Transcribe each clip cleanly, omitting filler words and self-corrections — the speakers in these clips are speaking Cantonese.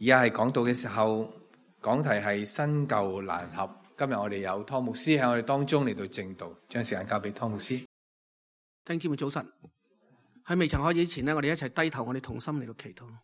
而家係講道嘅時候，講題係新舊難合。今日我哋有湯牧師喺我哋當中嚟到證道，將時間交俾湯牧師。 弟兄姊妹早晨，喺未曾開始之前呢，我哋一齊低頭，我哋同心嚟到祈禱。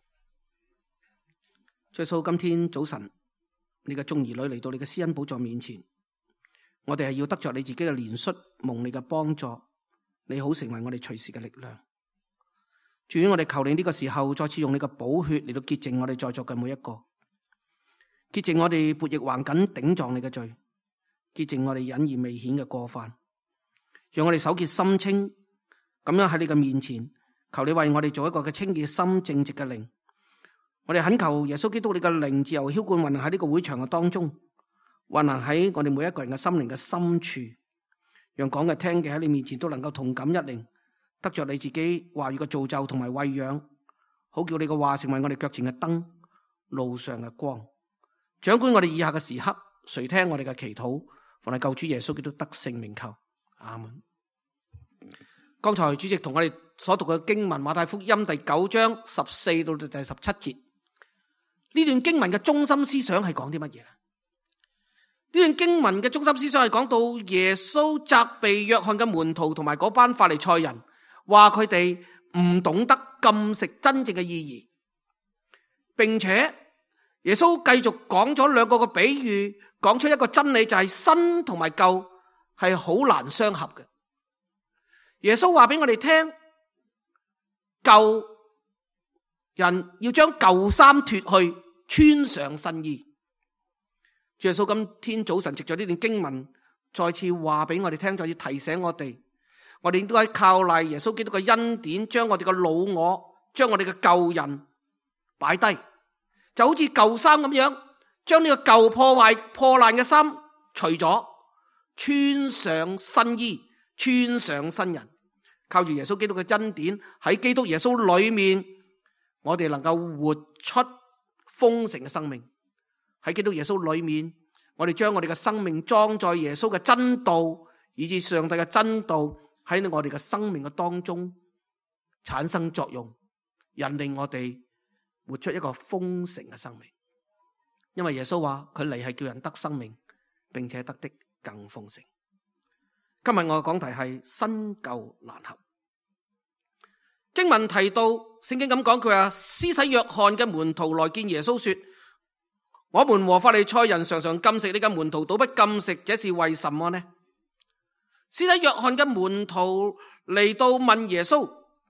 耶穌，今天早晨，你嘅眾兒女嚟到你嘅施恩寶座面前，我哋係要得着你自己嘅憐恤，蒙你嘅幫助，你好成為我哋隨時嘅力量。主，我哋求你呢個時候再次用你嘅寶血嚟到潔淨我哋在座嘅每一個，潔淨我哋悖逆橫梗頂撞你嘅罪，潔淨我哋隱而未顯嘅過犯，讓我哋手潔心清，咁樣喺你嘅面前，求你為我哋做一個嘅清潔心正直嘅靈。我哋懇求耶穌基督你嘅靈自由澆灌運行喺呢個會場嘅當中，運行喺我哋每一個人嘅心靈嘅深處，讓講嘅聽嘅喺你面前都能夠同感一靈，得着你自己話語嘅造就同埋餵養，好叫你嘅話成為我哋腳前嘅燈，路上嘅光。掌管我哋以下嘅時刻，垂聽我哋嘅祈禱，奉你救主耶穌基督得勝名求，阿門。剛才主席同我哋所讀嘅經文馬太福音第9章14到第17節，呢段經文嘅中心思想係講啲乜嘢呢？呢段經文嘅中心思想係講到耶穌責備約翰嘅門徒同埋嗰班法利賽人，話佢哋唔懂得禁食真正嘅意義，並且耶穌繼續講咗兩個嘅比喻，講出一個真理，就係新同埋舊係好難相合嘅。耶穌話俾我哋聽，舊人要將舊衫脫去，穿上新衣。耶穌今天早晨藉着呢段經文，再次話俾我哋聽，再次提醒我哋，我哋應該靠賴耶穌基督嘅恩典，將我哋嘅老我，將我哋嘅舊人擺低，就好似舊衫咁樣，將呢個舊破爛嘅衫除咗，穿上新衣，穿上新人。靠住耶穌基督嘅恩典，喺基督耶穌裏面，我哋能夠活出豐盛嘅生命。喺基督耶穌裏面，我哋將我哋嘅生命裝在耶穌嘅真道，以至上帝嘅真道喺我哋嘅生命嘅當中產生作用，引領我哋活出一個豐盛嘅生命。因為耶穌話佢嚟係叫人得生命，並且得的更豐盛。今日我嘅講題係新舊難合。經文提到聖經咁講，佢話施洗約翰嘅門徒來見耶穌說，我們和法利賽人常常禁食，你嘅門徒倒不禁食，這是為什麼呢？施洗約翰嘅門徒嚟到問耶穌，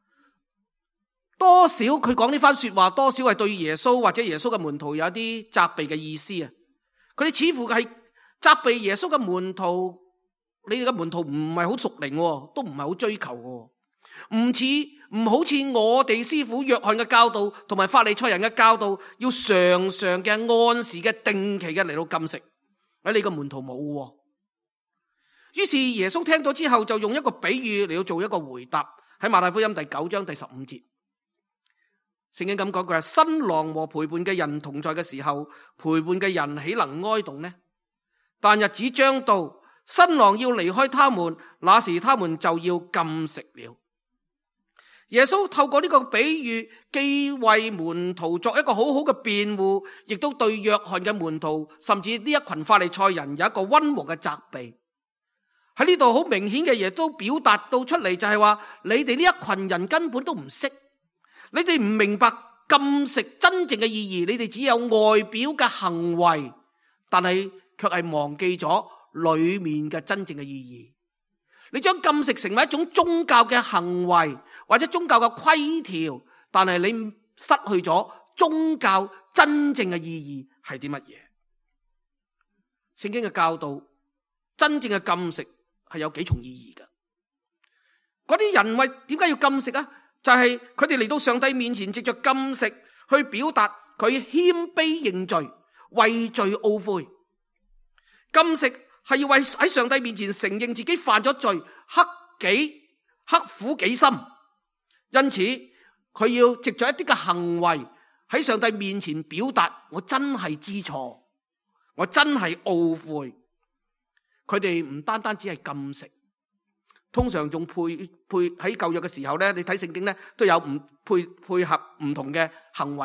多少佢講呢番說話，多少係對耶穌或者耶穌嘅門徒有啲責備嘅意思啊！佢哋似乎係責備耶穌嘅門徒，你哋嘅門徒唔係好屬靈，都唔係好追求嘅，唔好似我哋師傅約翰嘅教導同埋法利賽人嘅教導，要常常嘅按時嘅定期嘅嚟到禁食。喺你個門徒冇。於是耶穌聽咗之後，就用一個比喻嚟到做一個回答。喺馬太福音第9章第15節，聖經咁講，佢話新郎和陪伴嘅人同在嘅時候，陪伴嘅人豈能哀慟呢？但日子將到，新郎要離開他們，那時他們就要禁食了。耶穌透過呢個比喻，既為門徒作一個好好嘅辯護，亦都對約翰嘅門徒，甚至呢一群法利賽人有一個溫和嘅責備。喺呢度好明顯嘅嘢都表達到出嚟，就係話你哋呢一群人根本都唔識，你哋唔明白禁食真正嘅意義，你哋只有外表嘅行為，但係卻係忘記咗裏面嘅真正嘅意義。你將禁食成為一種宗教嘅行為或者宗教嘅規條，但係你失去咗宗教真正嘅意義係啲乜嘢？聖經嘅教導，真正嘅禁食係有幾重意義㗎。嗰啲人為點解要禁食啊？就係佢哋嚟到上帝面前，藉着禁食去表達佢謙卑認罪、為罪懊悔。禁食係要為喺上帝面前承認自己犯咗罪，刻苦己心。因此佢要藉着一啲嘅行為喺上帝面前表達，我真係知錯，我真係懊悔。佢哋唔單單只係禁食，通常仲配喺舊約嘅時候咧，你睇聖經咧都有配合唔同嘅行為嘅，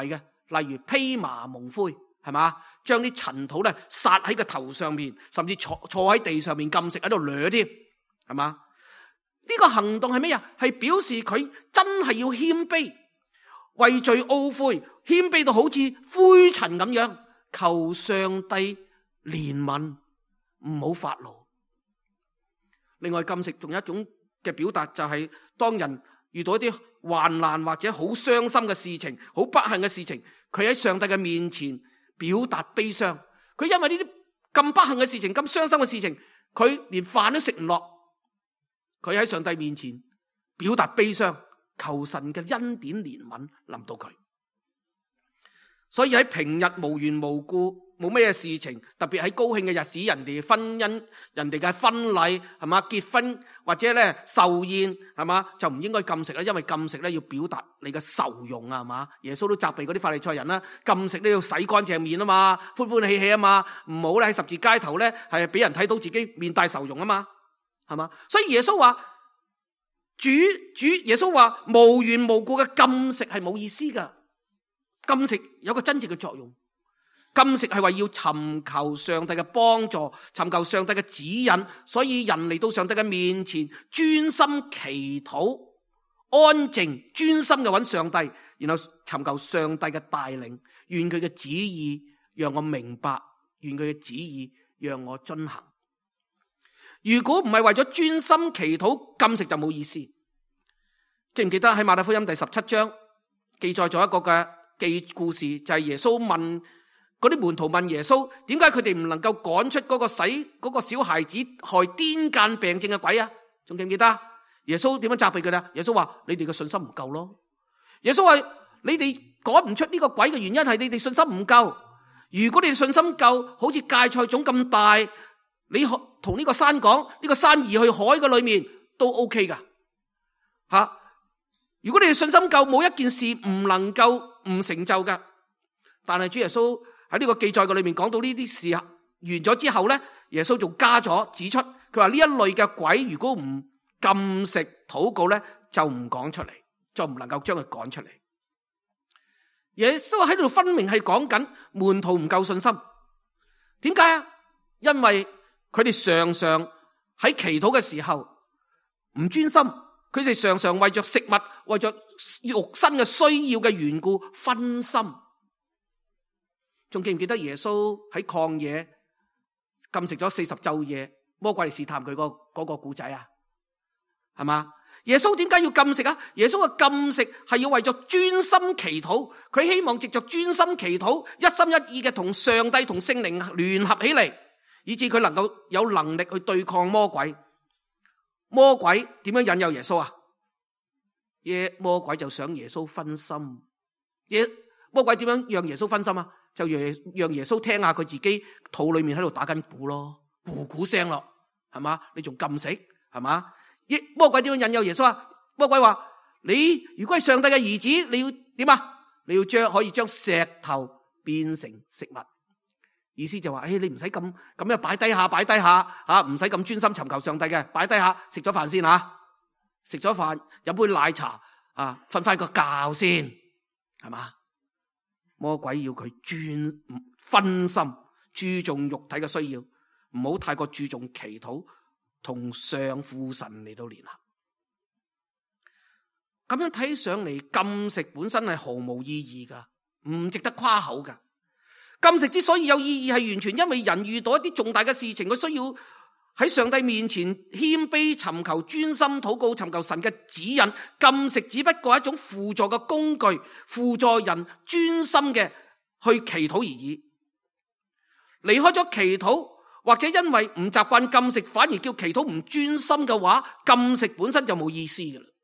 例如披麻蒙灰，係嘛？將啲塵土咧撒喺個頭上面，甚至坐喺地上面禁食喺度掠添，係嘛？呢個行動係咩啊？係表示佢真係要謙卑，為罪懊悔，謙卑到好似灰塵咁樣，求上帝憐憫，唔好發怒。另外禁食仲有一種嘅表達，就係當人遇到一啲患難或者好傷心嘅事情，好不幸嘅事情，佢喺上帝嘅面前表達悲傷。佢因為呢啲咁不幸嘅事情，咁傷心嘅事情，佢連飯都食唔落。佢喺上帝面前表達悲傷，求神嘅恩典憐憫臨到佢。所以喺平日無緣無故冇咩事情，特別喺高興嘅日子，人哋婚姻、人哋嘅婚禮，係嘛，結婚或者咧壽宴，係嘛，就唔應該禁食啦。因為禁食咧要表達你嘅愁容啊，係嘛。耶穌都責備嗰啲法利賽人啦，禁食都要洗乾淨面啊嘛，歡歡喜喜啊嘛，唔好咧喺十字街頭咧係俾人睇到自己面帶愁容啊嘛，係嘛。所以耶穌話耶穌話無緣無故嘅禁食係冇意思噶。禁食有個真正嘅作用，禁食係話要尋求上帝嘅幫助，尋求上帝嘅指引。所以人嚟到上帝嘅面前，專心祈禱，安靜專心嘅揾上帝，然後尋求上帝嘅帶領，願佢嘅旨意讓我明白，願佢嘅旨意讓我遵行。如果唔係為咗專心祈禱，禁食就冇意思。記唔記得喺馬太福音第17章記載咗一個嘅故事，就係耶穌問嗰啲門徒問耶穌，點解佢哋唔能夠趕出嗰個小孩子害癲癇病症嘅鬼啊？仲記唔記得？耶穌點樣責備佢哋？耶穌話：你哋嘅信心唔夠咯。耶穌話：你哋趕唔出呢個鬼嘅原因係你哋信心唔夠。如果你哋信心夠，好似芥菜種咁大，你同呢個山講，呢個山移去海嘅裏面都 OK 噶吓。如果你哋信心夠，冇一件事唔能夠唔成就噶。但係主耶穌喺呢個記載嘅裏面講到呢啲事完咗之後咧，耶穌仲加咗指出，佢話呢一類嘅鬼如果唔禁食禱告咧，就唔講出嚟，就唔能夠將佢趕出嚟。耶穌喺度分明係講緊門徒唔夠信心。點解啊？因為佢哋常常喺祈禱嘅時候唔專心。佢哋常常為着食物，為着肉身嘅需要嘅緣故分心。仲記唔記得耶穌喺曠野禁食咗40晝夜，魔鬼嚟試探佢嗰個故仔啊？係嘛？耶穌點解要禁食啊？耶穌嘅禁食係要為着專心祈禱，佢希望藉着專心祈禱，一心一意嘅同上帝同聖靈聯合起嚟，以致佢能夠有能力去對抗魔鬼。魔鬼點樣引誘耶穌啊？魔鬼就想耶穌分心。魔鬼點樣讓耶穌分心啊？就讓耶穌聽下佢自己肚裏面喺度打緊鼓咯，鼓聲咯，係嘛？你仲禁食，係嘛？魔鬼點樣引誘耶穌啊？魔鬼話：你如果係上帝嘅兒子，你要點啊？你要可以將石頭變成食物。意思就話，你唔使咁樣擺低下吓，唔使咁專心尋求上帝嘅，擺低下，食咗飯先吓，食咗飯飲杯奶茶啊，瞓翻個覺先，係嘛？魔鬼要佢分心，注重肉體嘅需要，唔好太過注重祈禱，同上父神嚟到聯合。咁樣睇上嚟，禁食本身係毫無意義噶，唔值得誇口噶。禁食之所以有意義，係完全因為人遇到一啲重大嘅事情，佢需要喺上帝面前謙卑尋求專心禱告，尋求神嘅指引。禁食只不過係一種輔助嘅工具，輔助人專心嘅去祈禱而已。離開咗祈禱，或者因為唔習慣禁食，反而叫祈禱唔專心嘅話，禁食本身就冇意思㗎啦。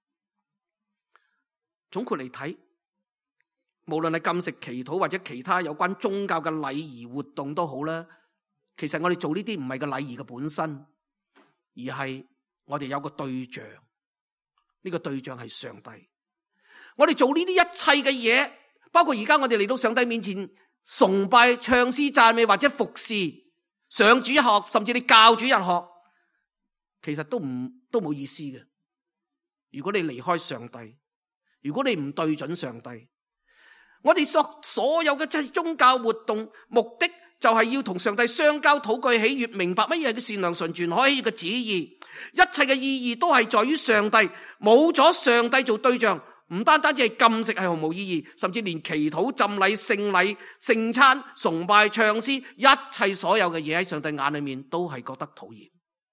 總括嚟睇，無論係禁食、祈禱或者其他有關宗教嘅禮儀活動都好啦，其實我哋做呢啲唔係個禮儀嘅本身，而係我哋有個對象，呢個對象係上帝。我哋做呢啲一切嘅嘢，包括而家我哋嚟到上帝面前崇拜、唱詩、讚美或者服侍、上主日學，甚至你教主日學，其實都冇意思嘅。如果你離開上帝，如果你唔對準上帝， 我哋所有嘅宗教活動目的就係要同上帝相交、禱告、喜悅，明白乜嘢嘅善良、純全、可喜嘅旨意。一切嘅意義都係在於上帝，冇咗上帝做對象，唔單單只係禁食係毫無意義，甚至連祈禱、浸禮、聖禮、聖餐、崇拜、唱詩，一切所有嘅嘢喺上帝眼裏面都係覺得討厭。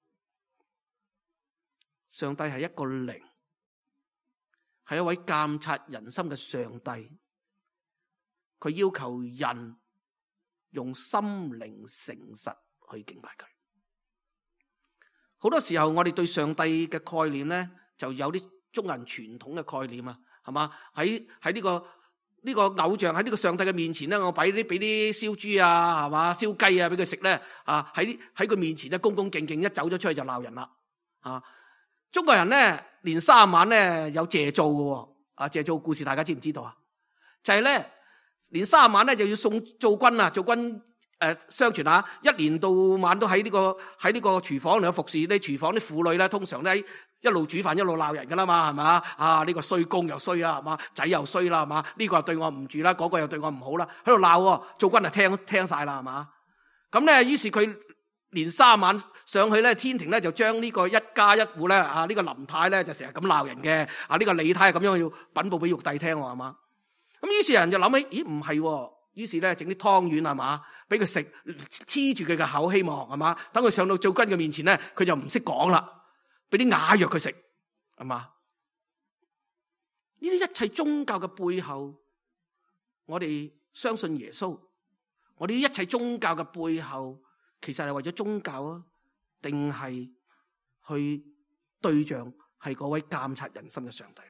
上帝係一個靈，係一位監察人心嘅上帝，佢要求人用心靈誠實去敬拜佢。好多時候我哋對上帝嘅概念咧，就有啲中人傳統嘅概念啊，係嘛？喺呢個偶像喺呢個上帝嘅面前咧，我俾啲燒豬啊，係嘛？燒雞啊俾佢食咧，啊喺佢面前咧恭恭敬敬，一走咗出去就鬧人啦。啊，中國人咧年卅晚咧有謝灶嘅，啊謝灶故事大家知唔知道啊？就係咧年卅晚咧就要送灶君啊，灶君。相傳啊，一年到晚都喺呢個廚房裏有服侍啲廚房啲婦女咧，通常咧一路煮飯一路鬧人噶啦嘛，係嘛？啊呢個衰公又衰啦，係嘛？仔又衰啦，係嘛？呢個又對我唔住啦，嗰個又對我唔好啦，喺度鬧，灶君啊聽晒啦，係嘛？咁咧，於是佢年卅晚上去咧，天庭咧就將呢個一家一戶咧啊呢個林太咧就成日咁鬧人嘅，啊呢個李太咁樣要稟報俾玉帝聽，係嘛？咁於是人就諗起，咦唔係？於是咧整啲湯圓係嘛，俾佢食黐住佢嘅口，希望係嘛，等佢上到灶君嘅面前咧，佢就唔識講啦，俾啲啞藥佢食，係嘛？呢啲一切宗教嘅背後，我哋相信耶穌，我哋一切宗教嘅背後，其實係為咗宗教啊，定係去對象係嗰位監察人心嘅上帝咧？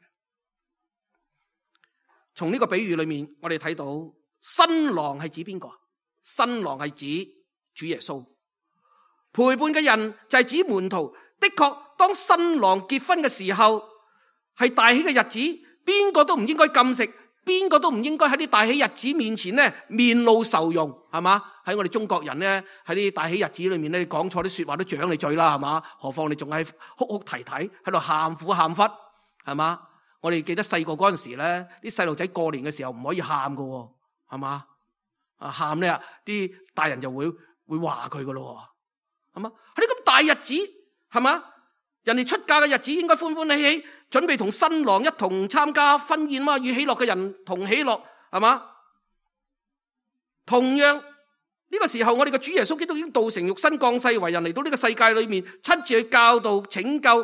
從呢個比喻裏面，我哋睇到。新郎係指邊個？新郎係指主耶穌，陪伴嘅人就係指門徒。的確，當新郎結婚嘅時候係大喜嘅日子，邊個都唔應該禁食，邊個都唔應該喺啲大喜日子面前咧面露愁容，係嘛？喺我哋中國人咧喺啲大喜日子裏面咧，你講錯啲說話都掌你罪啦，係嘛？何況你仲係哭哭啼啼喺度喊苦喊忽，係嘛？我哋記得細個嗰陣時咧，啲細路仔過年嘅時候唔可以喊噶。係嘛？啊喊咧，啲大人就會話佢噶咯，係嘛？喺呢咁大日子，係嘛？人哋出嫁嘅日子應該歡歡喜喜，準備同新郎一同參加婚宴嘛，與喜樂嘅人同喜樂，係嘛？同樣呢個時候，我哋嘅主耶穌基督已經道成肉身降世為人，嚟到呢個世界裏面，親自去教導拯救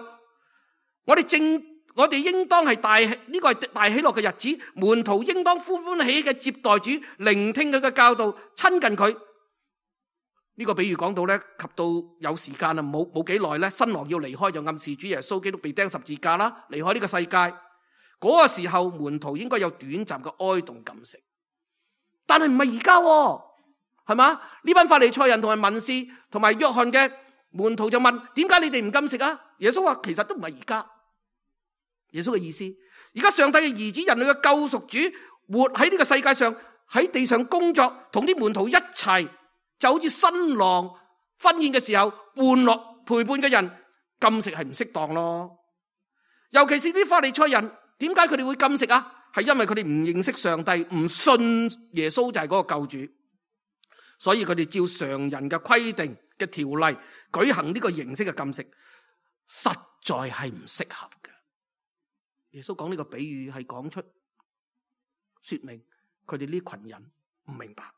我哋應當係呢個係大喜樂嘅日子，門徒應當歡歡喜喜嘅接待主，聆聽佢嘅教導，親近佢。呢個比喻講到咧，及到有時間啊，冇幾耐咧，新郎要離開，就暗示主耶穌基督被釘十字架啦，離開呢個世界。嗰個時候，門徒應該有短暫嘅哀慟禁食，但係唔係而家，係嘛？呢班法利賽人同埋文士同埋約翰嘅門徒就問：點解你哋唔禁食啊？耶穌話：其實都唔係而家。耶穌嘅意思，而家上帝嘅兒子，人類嘅救贖主，活喺呢個世界上，喺地上工作，同啲門徒一齊，就好似新郎婚宴嘅時候伴樂陪伴嘅人，禁食係唔適當咯。尤其是啲法利賽人，點解佢哋會禁食啊？係因為佢哋唔認識上帝，唔信耶穌就係嗰個救主，所以佢哋照常人嘅規定嘅條例舉行呢個形式嘅禁食，實在係唔適合嘅。耶穌講呢個比喻係講出說明佢哋呢群人唔明白，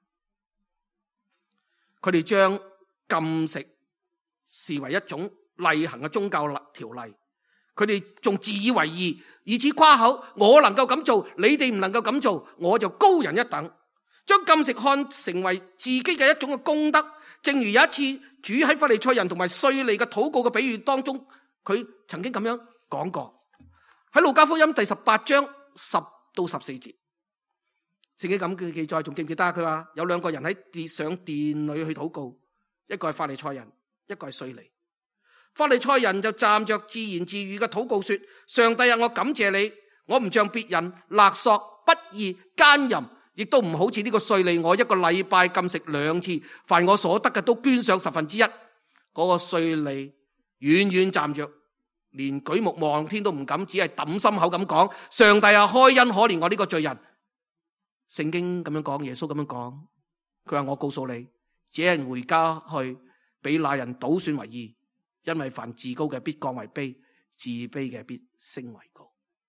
佢哋將禁食視為一種例行嘅宗教條例，佢哋仲自以為義，以此誇口，我能夠咁做，你哋唔能夠咁做，我就高人一等，將禁食看成為自己嘅一種嘅功德。正如有一次主喺法利賽人同埋稅吏嘅禱告嘅比喻當中，佢曾經咁樣講過。喺路加福音第18章10到14節，聖經咁嘅記載，仲記唔記得？佢話有兩個人喺上殿裏去禱告，一個係法利賽人，一個係稅吏。法利賽人就站着自言自語嘅禱告說：上帝啊，我感謝你，我唔像別人勒索、不義、奸淫，亦都唔好似呢個稅吏，我一個禮拜禁食2次，凡我所得嘅都捐上1/10。嗰個稅吏遠遠站着，連舉目望天都唔敢，只係揼心口咁講：上帝啊，開恩可憐我呢個罪人。 聖經咁樣講，耶穌咁樣講，佢話我告訴你，這人回家去，比那人倒算為義，因為凡自高嘅必降為卑，自卑嘅必升為高。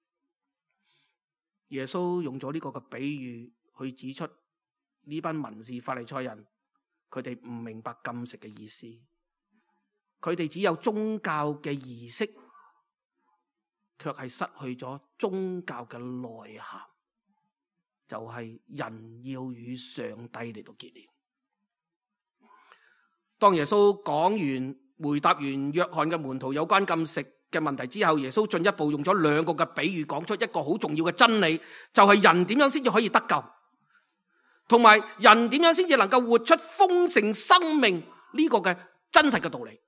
耶穌用咗呢個嘅比喻去指出呢班文士法利賽人，佢哋唔明白禁食嘅意思，佢哋只有宗教嘅儀式，卻係失去咗宗教嘅內涵，就係人要與上帝嚟到結連。當耶穌講完回答完約翰嘅門徒有關禁食嘅問題之後，耶穌進一步用咗兩個嘅比喻，講出一個好重要嘅真理，就係人點樣先至可以得救，同埋人點樣先至能夠活出豐盛生命呢個嘅真實嘅道理。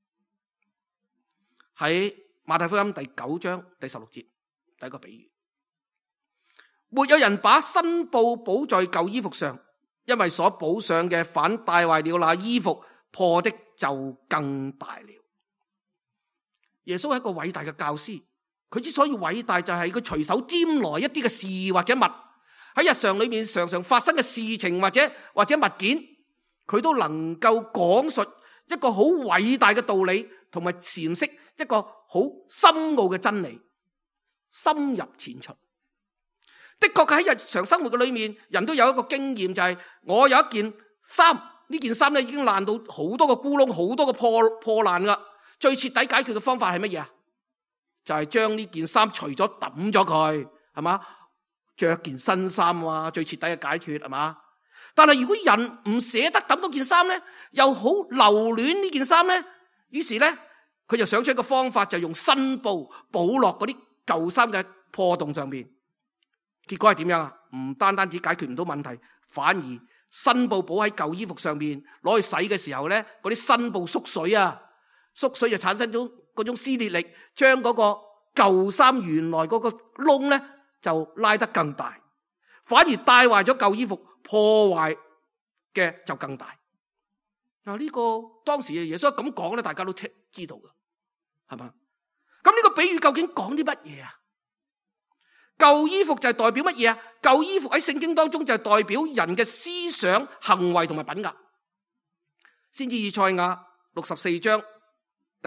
喺馬太福音第9章第16節，第一個比喻，沒有人把新布補在舊衣服上，因為所補上嘅反帶壞了那衣服，破的就更大了。耶穌係一個偉大嘅教師，佢之所以偉大就係佢隨手拈來一啲嘅事或者物，喺日常裏面常常發生嘅事情或者物件，佢都能夠講述一個好偉大嘅道理，同埋闡釋一個好深奧嘅真理，深入淺出。的確喺日常生活嘅裏面，人都有一個經驗，就係我有一件衫，呢件衫咧已經爛到好多個咕窿，好多個破爛噶。最徹底解決嘅方法係乜嘢啊？就係將呢件衫除咗抌咗佢，係嘛？着件新衫啊，最徹底嘅解決係嘛？但係如果人唔捨得抌嗰件衫咧，又好留戀呢件衫咧，於是咧佢就想出一個方法，就用新布補落嗰啲舊衫嘅破洞上面。結果係點樣啊？唔單止解決唔到問題，反而新布補喺舊衣服上面，攞去洗嘅時候咧，嗰啲新布縮水啊！縮水就產生咗嗰種撕裂力，將嗰個舊衫原來嗰個窿咧就拉得更大，反而帶壞咗舊衣服，破壞嘅就更大。嗱，呢個當時耶穌咁講咧，大家都知道噶，係嘛？咁呢個比喻究竟講啲乜嘢啊？舊衣服就係代表乜嘢啊？舊衣服喺聖經當中就係代表人嘅思想、行為同埋品格。先知以賽亞64章第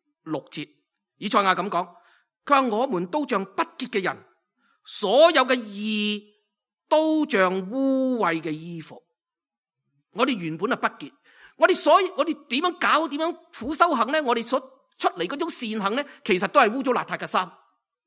6節，以賽亞咁講，佢話我們都像不潔嘅人，所有嘅義都像污穢嘅衣服。我哋原本係不潔，我哋點樣搞，點樣苦修行咧？我哋所出嚟嗰種善行咧，其實都係污糟邋遢嘅衫。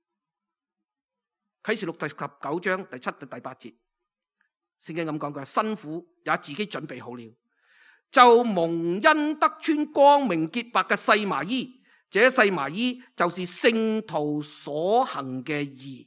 啟示錄第19章第7到第8節，聖經咁講，佢話新婦也自己準備好了，就蒙恩得穿光明潔白嘅細麻衣，這細麻衣就是聖徒所行嘅義。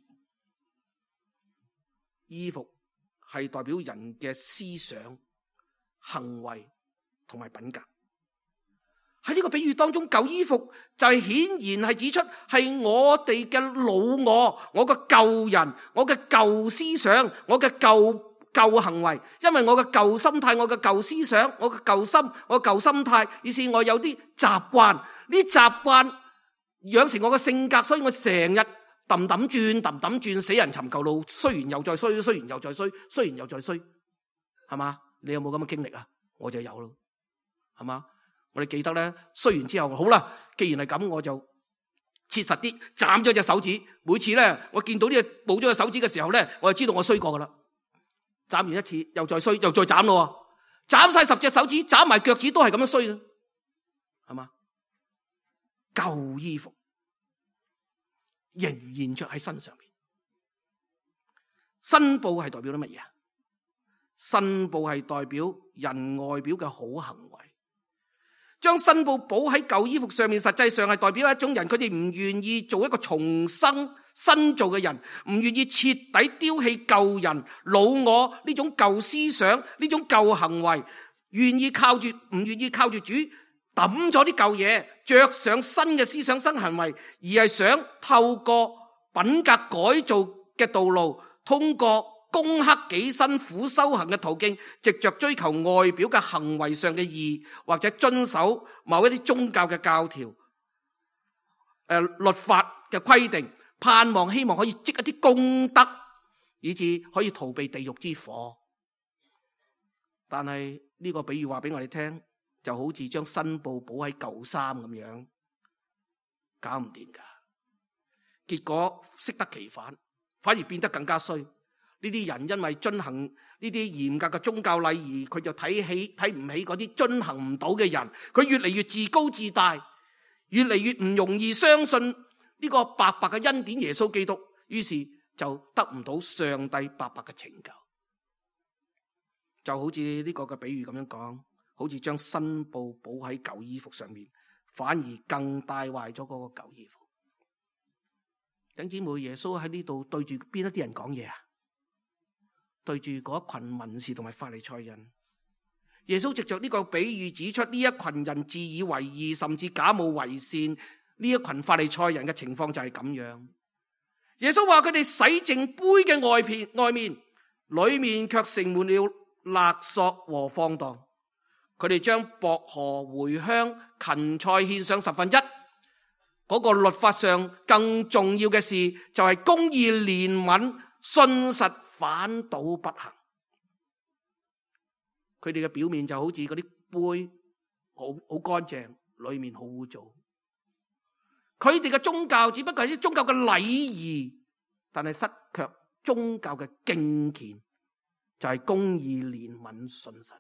衣服係代表人嘅思想、行為同埋品格。喺呢個比喻當中，舊衣服就係顯然係指出係我哋嘅老我嘅舊人，我嘅舊思想，我嘅舊行為，因為我嘅舊心態，我嘅舊思想，我嘅舊心，我嘅舊心態，於是我有啲習慣，呢啲習慣養成我嘅性格，所以我成日揼轉，死人尋舊路，雖然又再衰，雖然又再衰，雖然又再衰，係嘛？你有冇咁嘅經歷啊？我就有咯，係嘛？我哋記得咧，衰完之後好啦，既然係咁，我就切實啲斬咗隻手指。每次咧，我見到呢個冇咗隻手指嘅時候咧，我就知道我衰過噶啦。斬完一次又再衰，又再斬咯，斬晒10隻手指，斬埋腳趾都係咁樣衰嘅，係嘛？舊衣服仍然着喺身上面。新布係代表啲乜嘢啊？新布係代表人外表嘅好行為。將新布補喺舊衣服上面，實際上係代表一種人，佢哋唔願意做一個重生新造嘅人，唔願意徹底丟棄舊人老我呢種舊思想，呢種舊行為，唔願意靠住主抌咗啲舊嘢，着上新嘅思想、新行為，而係想透過品格改造嘅道路，通過攻克己身苦修行嘅途徑，藉着追求外表嘅行為上嘅義，或者遵守某一啲宗教嘅教條、律法嘅規定，盼望希望可以積一啲功德， 以致可以逃避地獄之火。但係呢個比喻話俾我哋聽，就好似將新布補喺舊衫咁樣，搞唔掂噶。結果適得其反，反而變得更加衰。呢啲人因為遵行呢啲嚴格嘅宗教禮儀，佢就睇唔起嗰啲遵行唔到嘅人，佢越嚟越自高自大，越嚟越唔容易相信呢個白白嘅恩典耶穌基督，於是就得唔到上帝白白嘅拯救。就好似呢個嘅比喻咁樣講，好似將新布補喺舊衣服上面，反而更帶壞咗嗰個舊衣服。弟兄姊妹，耶穌喺呢度對住邊一啲人講嘢啊？對住嗰一群文士同埋法利賽人。耶穌藉着呢個比喻指出呢一群人自以為義，甚至假冒為善，呢一群法利賽人嘅情況就係咁樣。耶穌話佢哋洗淨杯嘅外面，裏面卻盛滿了勒索和放蕩。佢哋將薄荷、茴香、芹菜獻上十分一。嗰個律法上更重要嘅事就係公義、憐憫、信實，反倒不行。佢哋嘅表面就好似嗰啲杯好乾淨，裏面好污糟。佢哋嘅宗教只不過係啲宗教嘅禮儀，但係失卻宗教嘅敬虔，就係公義、憐憫、信實。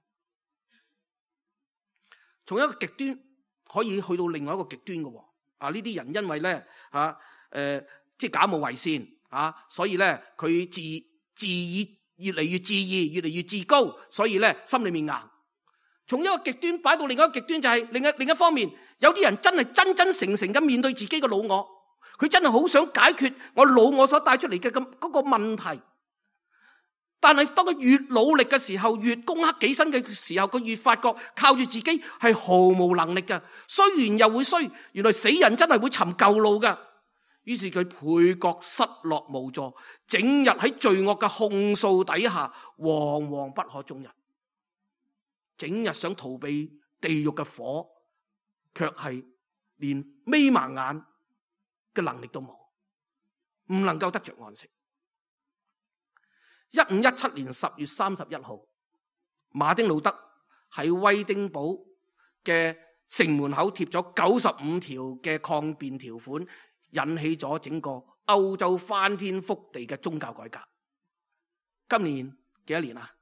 從一個極端可以去到另外一個極端嘅。呢啲人因為咧即係假冒為善所以咧佢自以越嚟越自義，越嚟越自高，所以咧心裏面硬。從一個極端擺到另一個極端，就係另一方面，有啲人真係真真誠誠咁面對自己嘅老我，佢真係好想解決我老我所帶出嚟嘅嗰個問題。但係當佢越努力嘅時候，越攻克己身嘅時候，佢越發覺靠住自己係毫無能力嘅，衰完又會衰，原來死人真係會尋舊路嘅。於是佢倍覺失落無助，整日喺罪惡嘅控訴底下惶惶不可終日，整日想逃避地獄嘅火，卻係連眯埋眼嘅能力都冇，唔能夠得着安息。1517年10月31號，馬丁路德喺威丁堡嘅城門口貼咗95條嘅抗辯條款，引起咗整個歐洲翻天覆地嘅宗教改革。今年幾多年啊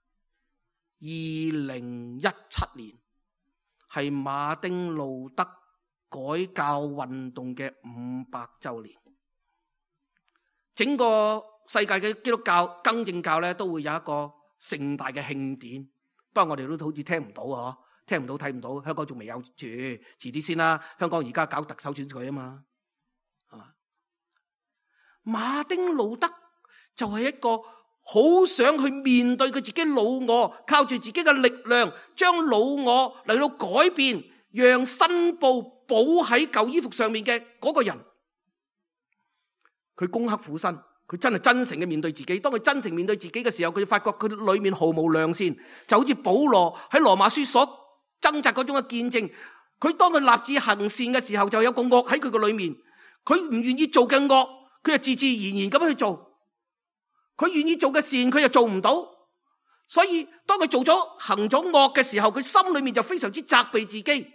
？2017年係馬丁路德改教運動嘅500週年。整個世界嘅基督教更正教咧，都會有一個盛大嘅慶典。不過我哋都好似聽唔到啊，聽唔到睇唔到。香港仲未有住，遲啲先啦。香港而家搞特首選舉啊嘛，係嘛？馬丁路德就係一個好想去面對佢自己老我，靠住自己嘅力量將老我嚟到改變，讓新布補喺舊衣服上面嘅嗰個人。佢攻克苦身，佢真係真誠嘅面對自己。當佢真誠面對自己嘅時候，佢發覺佢裏面毫無良善，就好似保羅喺羅馬書所掙扎嗰種嘅見證。佢當佢立志行善嘅時候，就有個惡喺佢嘅裏面。佢唔願意做嘅惡，佢就自自然然咁去做。佢願意做嘅善，佢又做唔到。所以當佢行咗惡嘅時候，佢心裏面就非常之責備自己。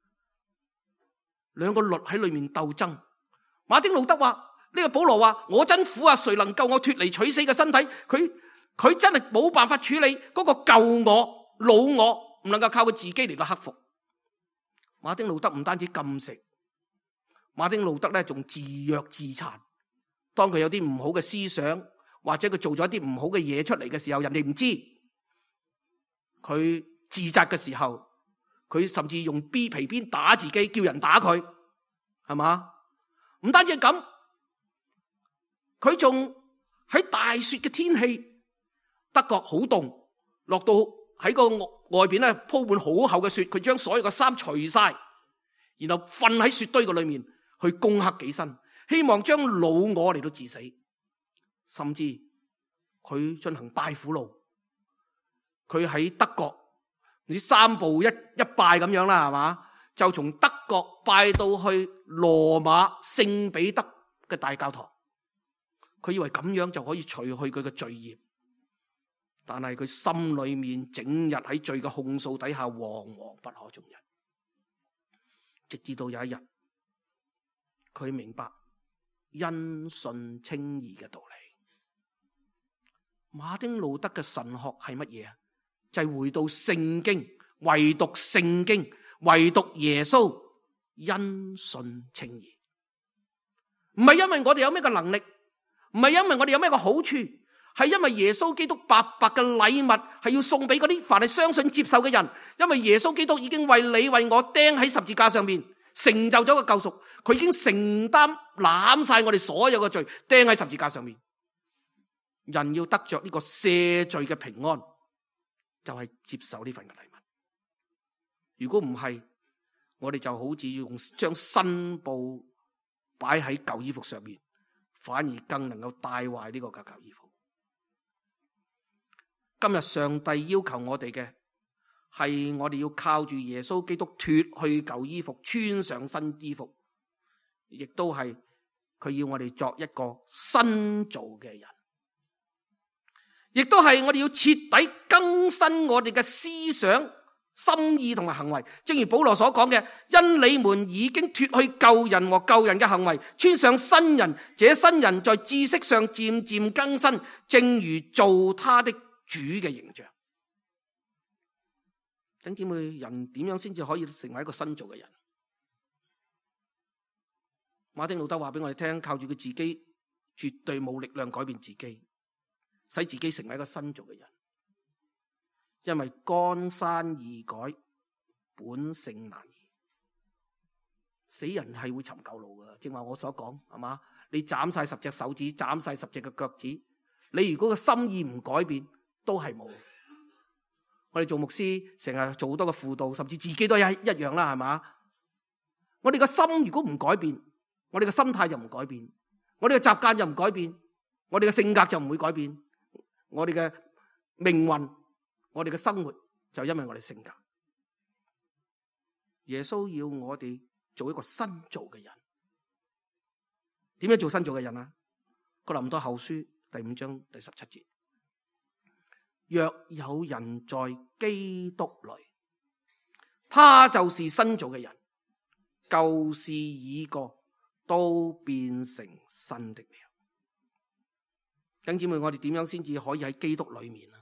兩個律喺裏面鬥爭。馬丁路德話，呢個保羅話，我真苦啊，誰能救我脫離取死嘅身體？佢真係冇辦法處理嗰個舊我、老我，唔能夠靠佢自己嚟到克服。馬丁路德唔單止禁食，馬丁路德咧仲自虐自殘。當佢有啲唔好嘅思想，或者佢做咗一啲唔好嘅嘢出嚟嘅時候，人哋唔知，佢自責嘅時候，佢甚至用皮鞭打自己，叫人打佢，係嘛？唔單止係咁。佢仲喺大雪嘅天氣，德國好凍，落到喺個外邊咧鋪滿好厚嘅雪，佢將所有嘅衫除晒，然後瞓喺雪堆嘅裏面去攻克己身，希望將老我嚟到致死。甚至佢進行拜苦路，佢喺德國唔知3步一拜咁樣啦，係嘛？就從德國拜到去羅馬聖彼得嘅大教堂。 佢以為咁樣就可以除去佢嘅罪孽，但係佢心裏面整日喺罪嘅控訴底下，惶惶不可終日。直至到有一日，佢明白因信稱義嘅道理。馬丁路德嘅神學係乜嘢啊？就係回到聖經，唯獨聖經，唯獨耶穌，因信稱義。唔係因為我哋有咩嘅能力，唔係因為我哋有咩嘅好處，係因為耶穌基督白白嘅禮物係要送俾嗰啲凡係相信接受嘅人。因為耶穌基督已經為你為我釘喺十字架上面，成就咗個救贖，佢已經承擔攬晒我哋所有嘅罪，釘喺十字架上面。人要得着呢個赦罪嘅平安，就係接受呢份嘅禮物。如果唔係，我哋就好似用將新布擺喺舊衣服上面，反而更能夠帶壞呢個舊衣服。今日上帝要求我哋嘅係我哋要靠住耶穌基督脫去舊衣服，穿上新衣服，亦都係佢要我哋作一個新造嘅人，亦都係我哋要徹底更新我哋嘅思想、心意同埋行為。正如保羅所講嘅，因你們已經脫去舊人和舊人嘅行為，穿上新人，這新人在知識上漸漸更新，正如造他的主嘅形象。弟兄姊妹，人點樣先至可以成為一個新造嘅人？馬丁路德話俾我哋聽，靠住佢自己絕對冇力量改變自己，使自己成為一個新造嘅人。因為江山易改，本性難移。死人係會尋舊路噶，正話我所講係嘛？你斬晒10隻手指，斬晒10隻嘅腳趾，你如果個心意唔改變，都係冇。我哋做牧師成日做好多嘅輔導，甚至自己都一樣啦，係嘛？我哋個心如果唔改變，我哋嘅心態就唔改變，我哋嘅習慣就唔改變，我哋嘅性格就唔會改變，我哋嘅命運，我哋嘅生活就因為我哋性格。耶穌要我哋做一個新造嘅人。點樣做新造嘅人啊？哥林多後書第5章第17節。若有人在基督裏，他就是新造嘅人，舊事已過，都變成新的了。弟兄姊妹，我哋點樣先至可以喺基督裏面啊？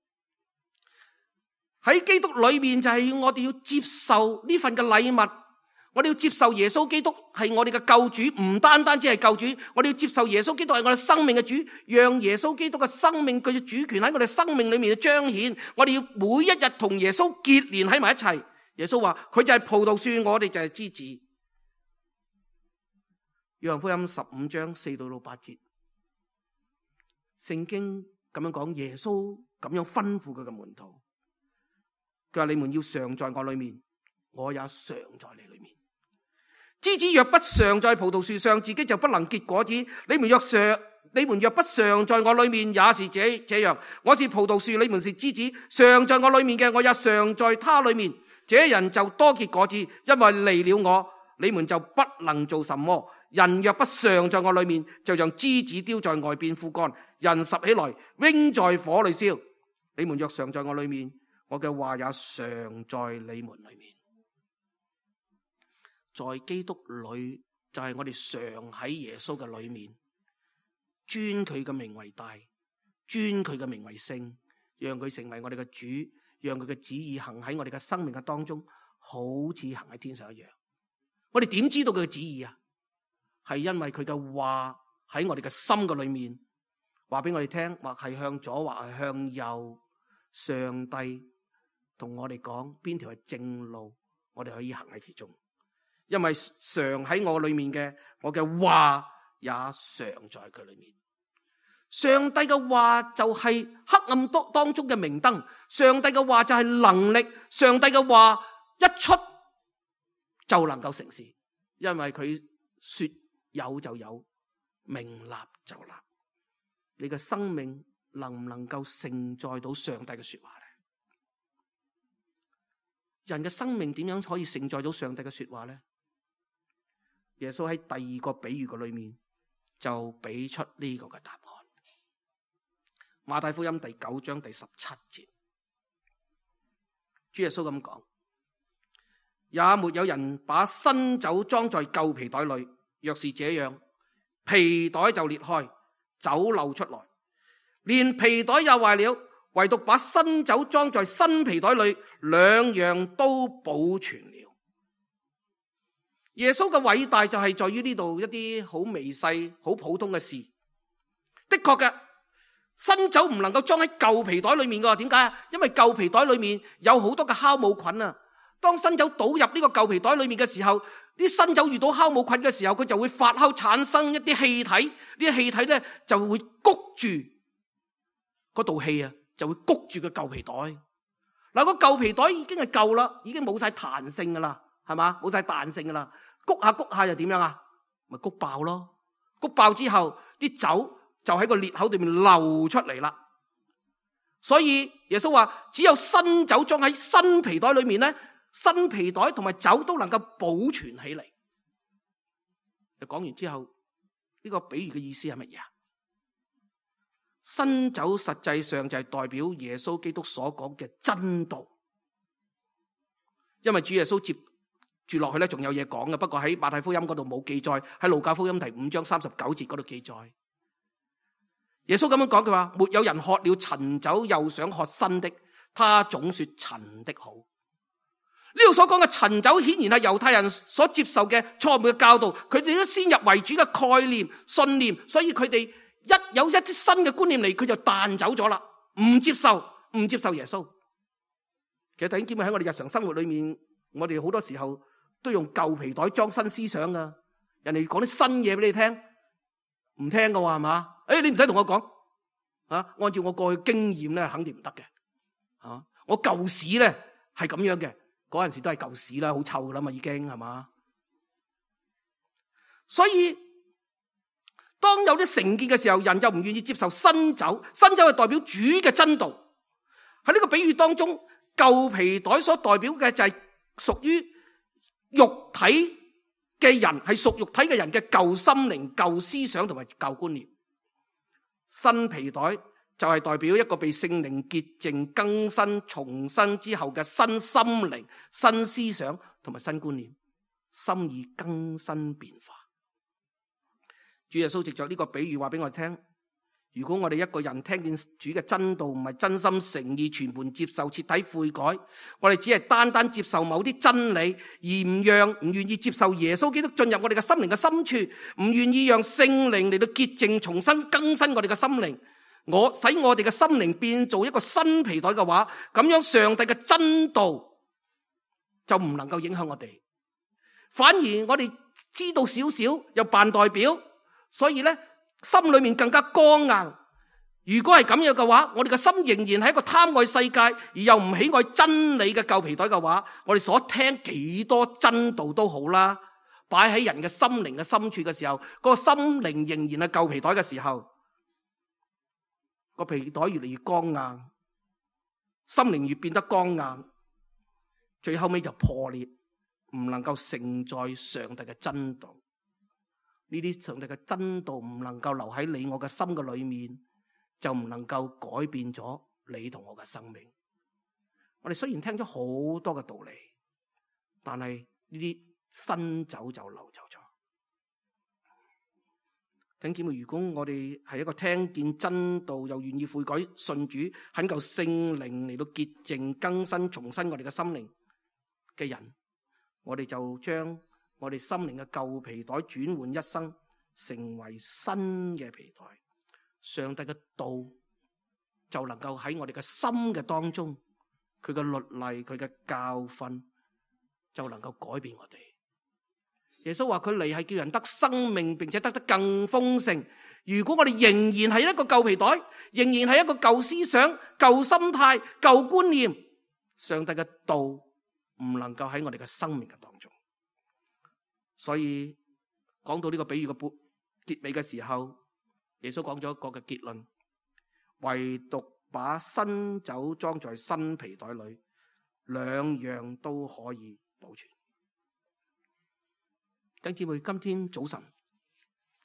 喺基督裏面就係我哋要接受呢份嘅禮物，我哋要接受耶穌基督係我哋嘅救主，唔單單只係救主，我哋要接受耶穌基督係我哋生命嘅主，讓耶穌基督嘅生命佢嘅主權喺我哋生命裏面嘅彰顯。我哋要每一日同耶穌結連喺埋一齊。耶穌話佢就係葡萄樹，我哋就係枝子。約翰福音15章4到8節，聖經咁樣講，耶穌咁樣吩咐佢嘅門徒，佢話你們要常在我裏面，我也常在你裏面。枝子若不常在葡萄樹上，自己就不能結果子。你們若不常在我裏面，也是這樣。我是葡萄樹，你們是枝子，常在我裏面嘅，我也常在他裏面。這人就多結果子，因為離了我，你們就不能做什麼。人若不常在我裏面，就像枝子丟在外邊枯乾，人拾起來扔在火裏燒。你們若常在我裏面，我嘅話也常在你們裏面。在基督裏就係我哋常喺耶穌嘅裏面，尊佢嘅名為大，尊佢嘅名為聖，讓佢成為我哋嘅主，讓佢嘅旨意行喺我哋嘅生命嘅當中，好似行喺天上一樣。我哋點知道佢嘅旨意啊？係因為佢嘅話喺我哋嘅心嘅裏面，話俾我哋聽，或係向左，或係向右，上帝同我哋講邊條係正路，我哋可以行喺其中。因為常喺我裏面嘅，我嘅話也常在佢裏面。上帝嘅話就係黑暗當中嘅明燈，上帝嘅話就係能力，上帝嘅話一出就能夠成事，因為佢說有就有，命立就立。你嘅生命能唔能夠承載到上帝嘅說話呢？人嘅生命點樣可以承載到上帝嘅說話呢？耶穌喺第二個比喻嘅裏面， 就俾出呢個嘅答案。馬太福音第9章第17節，主耶穌咁講：也沒有人把新酒裝在舊皮袋裏，若是這樣，皮袋就裂開，酒漏出來，連皮袋也壞了。唯獨把新酒裝在新皮袋裏，兩樣都保存了。耶穌嘅偉大就係在於呢度一啲好微細、好普通嘅事。的確嘅，新酒唔能夠裝喺舊皮袋裏面㗎。點解啊？因為舊皮袋裏面有好多嘅酵母菌啊。當新酒倒入呢個舊皮袋裏面嘅時候，啲新酒遇到酵母菌嘅時候，佢就會發酵產生一啲氣體。呢啲氣體咧就會谷住嗰道氣啊，就會谷住個舊皮袋。嗱，個舊皮袋已經係舊啦，已經冇晒彈性噶啦，係嘛？冇晒彈性噶啦，谷下谷下又點樣啊？咪谷爆咯！谷爆之後，啲酒就喺個裂口裏面流出嚟啦。所以耶穌話，只有新酒裝喺新皮袋裏面咧，新皮袋同埋酒都能夠保存起嚟。就講完之後，呢個比喻嘅意思係乜嘢啊？新酒實際上就係代表耶穌基督所講嘅真道，因為主耶穌接住落去咧，仲有嘢講嘅，不過喺馬太福音嗰度冇記載，喺路加福音第5章39節嗰度記載。耶穌咁樣講，佢話：沒有人喝了陳酒又想喝新的，他總說陳的好。呢度所講嘅陳酒，顯然係猶太人所接受嘅錯誤嘅教導，佢哋都先入為主嘅概念信念，所以佢哋有一啲新嘅觀念嚟，佢就彈走咗啦，唔接受耶穌。其實弟兄姊妹，喺我哋日常生活裏面，我哋好多時候都用舊皮袋裝新思想噶。人哋講啲新嘢俾你聽，唔聽噶話係嘛？你唔使同我講啊，按照我過去經驗咧，肯定唔得嘅。我舊屎咧係咁樣嘅，嗰陣時都係舊屎啦，好臭噶啦嘛，已經係嘛。所以當有啲成見嘅時候，人就唔願意接受新酒。新酒係代表主嘅真道。喺呢個比喻當中，舊皮袋所代表嘅就係屬於肉體嘅人，係屬肉體嘅人嘅舊心靈、舊思想同埋舊觀念。新皮袋就係代表一個被聖靈潔淨、更新、重生之後嘅新心靈、新思想同埋新觀念，心意更新變化。主耶穌藉着呢個比喻話俾我哋聽，如果我哋一個人聽見主嘅真道，唔係真心誠意全盤接受、徹底悔改，我哋只係單單接受某啲真理，而唔願意接受耶穌基督進入我哋嘅心靈嘅深處，唔願意讓聖靈嚟到潔淨、重新更新我哋嘅心靈，使我哋嘅心靈變做一個新皮袋嘅話，咁樣上帝嘅真道就唔能夠影響我哋，反而我哋知道少少又扮代表，所以咧心裏面更加剛硬。如果係咁樣嘅話，我哋嘅心仍然係一個貪愛世界而又唔喜愛真理嘅舊皮袋嘅話，我哋所聽幾多真道都好啦，擺喺人嘅心靈嘅深處嘅時候，個心靈仍然係舊皮袋嘅時候，個皮袋越嚟越剛硬，心靈越變得剛硬，最後尾就破裂，唔能夠承載上帝嘅真道。呢啲上帝嘅真道唔能夠留喺你我嘅心嘅裏面，就唔能夠改變咗你同我嘅生命。我哋雖然聽咗好多嘅道理，但係呢啲新酒就流走咗。弟兄姊妹，如果我哋係一個聽見真道又願意悔改信主，懇求聖靈嚟到潔淨更新重新我哋嘅心靈嘅人，我哋就將我哋心靈嘅舊皮袋轉換一生，成為新嘅皮袋。上帝嘅道就能夠喺我哋嘅心嘅當中，佢嘅律例、佢嘅教訓就能夠改變我哋。耶穌話佢嚟係叫人得生命，並且得更豐盛。如果我哋仍然係一個舊皮袋，仍然係一個舊思想、舊心態、舊觀念，上帝嘅道唔能夠喺我哋嘅生命嘅當中。所以講到呢個比喻嘅結尾嘅時候，耶穌講咗一個嘅結論：唯獨把新酒裝在新皮袋裏，兩樣都可以保存。弟兄姊妹，今天早晨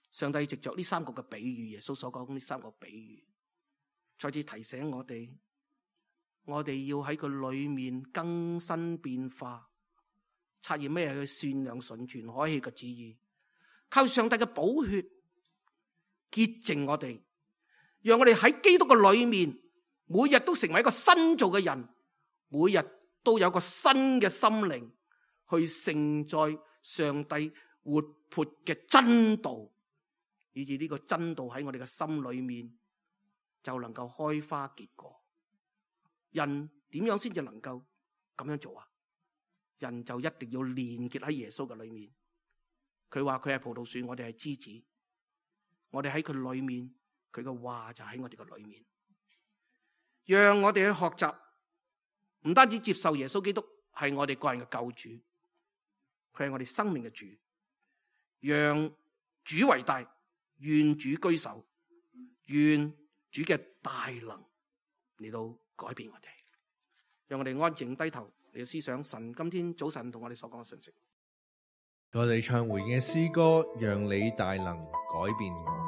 上帝藉着呢三個嘅比喻，耶穌所講呢三個比喻，再次提醒我哋要喺佢裏面更新變化，察驗咩係佢善良純全可喜嘅旨意，靠上帝嘅寶血潔淨我哋，讓我哋喺基督嘅裏面，每日都成為一個新造嘅人，每日都有個新嘅心靈去承載上帝活潑嘅真道，以至呢個真道喺我哋嘅心裏面就能夠開花結果。人點樣先至能夠咁樣做啊？人就一定要連結喺耶穌嘅裏面。佢話佢係葡萄樹，我哋係枝子，我哋喺佢裏面，佢嘅話就喺我哋嘅裏面。讓我哋去學習，唔單止接受耶穌基督係我哋個人嘅救主，佢係我哋生命嘅主，讓主為大，願主居首，願主嘅大能嚟到改變我哋。讓我哋安靜低頭嚟到思想神今天早晨同我哋所講嘅信息。 我哋唱回應嘅詩歌，讓你大能改變我。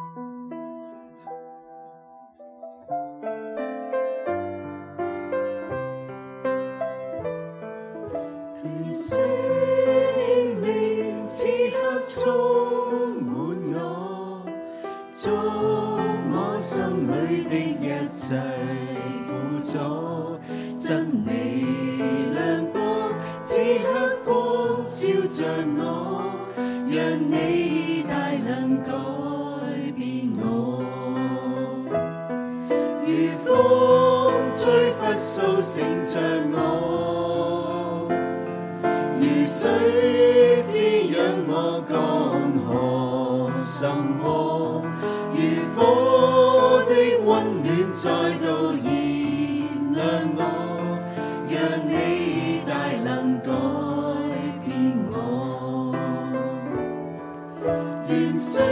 聖靈此刻充滿我，觸摸心裏的一切苦楚，真理亮光此刻光照着我，讓你大能改變我，如風吹拂掃醒着我，如水滋養我乾渴心窩，如火的溫暖再度燃亮我，讓你大能改變我，願聖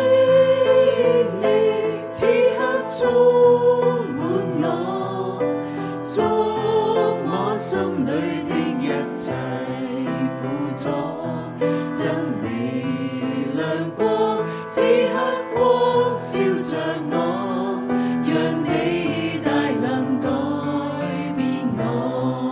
靈此刻充滿我，觸摸心裏的一切苦楚，真理亮光此刻光照着我，讓你大能改變我，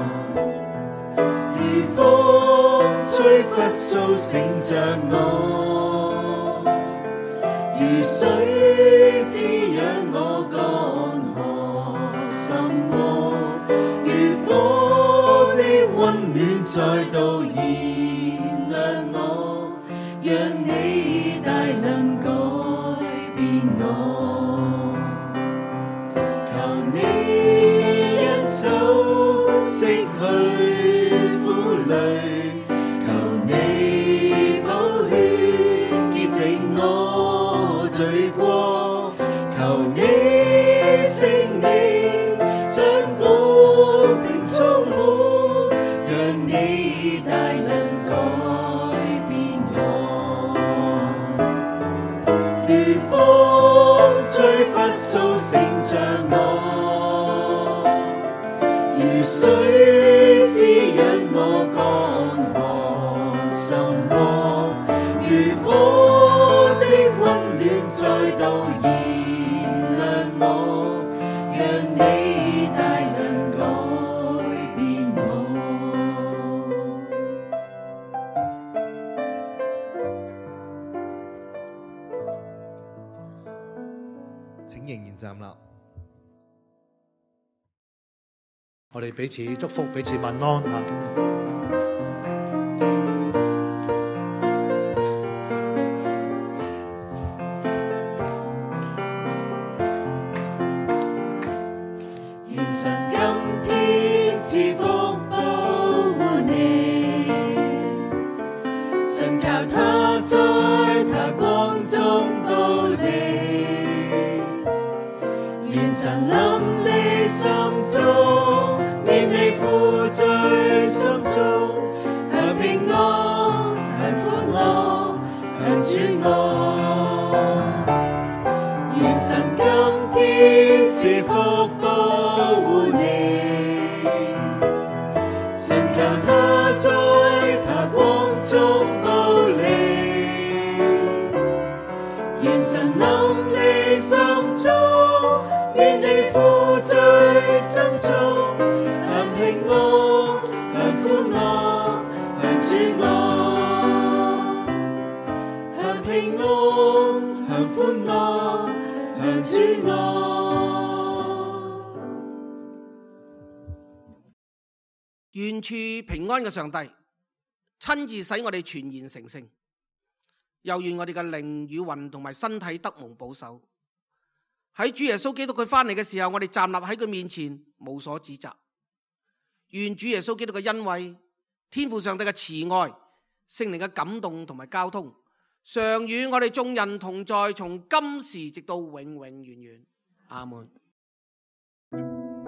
如風吹拂掃醒着我，如水滋養我乾渴心窩，如火的溫暖再度燃亮我，讓你大能改變我，求你一手拭去苦淚，求你寶血潔淨我罪過，求你聖靈將光明充滿，讓你大能改變我，如風吹拂掃醒着我，如水滋養我乾渴心窩，如火的溫暖再度燃亮我，讓你大能改變我。 請仍然站立。 我哋彼此祝福，彼此問安啊！ 願神今天賜福保護你，信靠他在他光中保你，願神臨你心中，免你負罪心中。 主愛。 願處平安嘅上帝親自使我哋全然成聖，又願我哋嘅靈與魂同埋身體得蒙保守。喺主耶穌基督佢翻嚟嘅時候，我哋站立喺佢面前無所指責。願主耶穌基督嘅恩惠、天父上帝嘅慈愛、聖靈嘅感動同埋交通，常與我哋眾人同在，從今時直到永永遠遠。阿門。